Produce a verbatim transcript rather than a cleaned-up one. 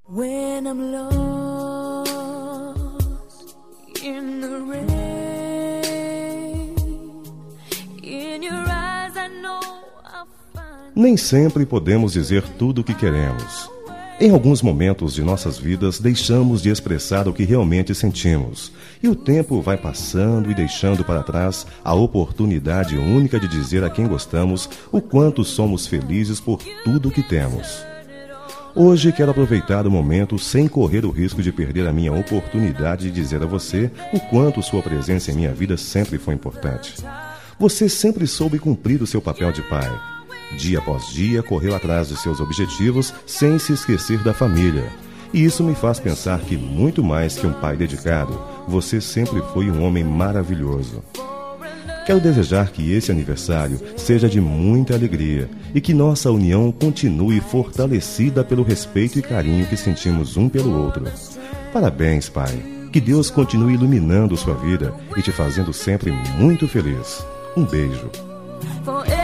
When I'm lost in the rain, in your eyes I know I'll find. Nem sempre podemos dizer tudo o que queremos. Em alguns momentos de nossas vidas, deixamos de expressar o que realmente sentimos. E o tempo vai passando e deixando para trás a oportunidade única de dizer a quem gostamos o quanto somos felizes por tudo que temos. Hoje quero aproveitar o momento sem correr o risco de perder a minha oportunidade de dizer a você o quanto sua presença em minha vida sempre foi importante. Você sempre soube cumprir o seu papel de pai. Dia após dia, correu atrás de seus objetivos sem se esquecer da família. E isso me faz pensar que, muito mais que um pai dedicado, você sempre foi um homem maravilhoso. Quero desejar que esse aniversário seja de muita alegria e que nossa união continue fortalecida pelo respeito e carinho que sentimos um pelo outro. Parabéns, pai. Que Deus continue iluminando sua vida e te fazendo sempre muito feliz. Um beijo.